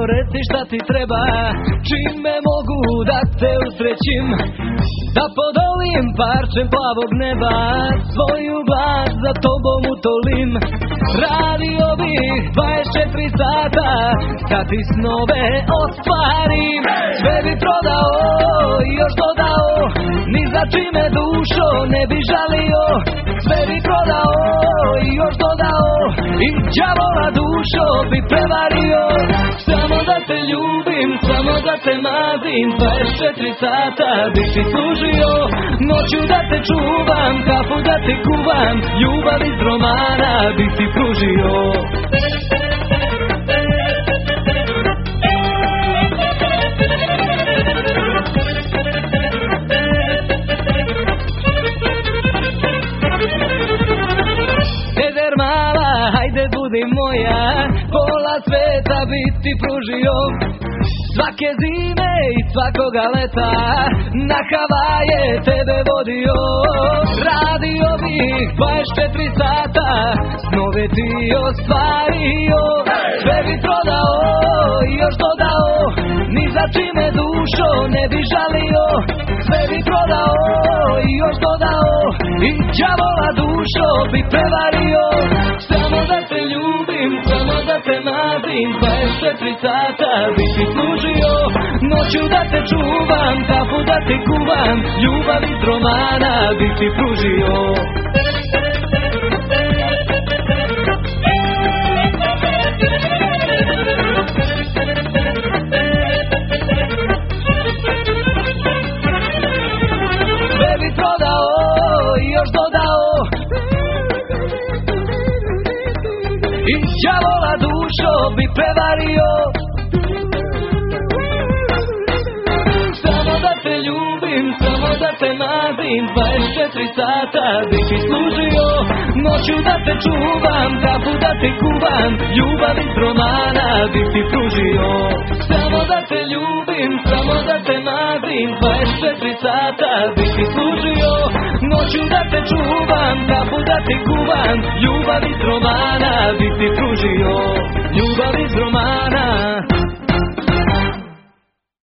reci šta ti treba, čime mogu da te usrećim, da podolim parčem plavog neba, svoju glas za tobom utolim. Radio bih 24 sata, da ti snove ostvarim. Sve bi prodao i još dodao, ni za čime dušo ne bi žalio. Sve bi prodao i još dodao, i đavola dušo bi prevario. Samo da te ljubim, samo da te mazim, 24 sata bi ti služio. Noću da te čuvam, kafu da ti kuvam, ljubav iz romana bi ti pružio. Eder mala, hajde budi moja, pola sveta bi ti pružio. Svake zime i svakoga leta na Havaje tebe vodio. Radio bih 24 sata, snove ti ostvario. Sve bi prodao i još dodao, ni za čime dušo ne bi žalio. Sve bi prodao i još dodao, i đavola dušo bi prevario. Samo da te ljubim, samo da te mazim, 24 sata bi ti služio. Noću da te čuvam, kafu da ti kuvam, ljubav iz romana bi ti pružio. Sve bi prodao i još dodao, i đavola dušo bi prevario. Samo da te ljubim, samo da te mazim, 24 sata bi ti služio. Noću da te čuvam, kafu da ti kuvam, ljubav iz romana bi ti pružio. Samo da te ljubim, samo da te mazim, 24 sata bi ti služio. Noću da te čuvam, kafu da ti kuvam, ljubav iz romana bi ti pružio.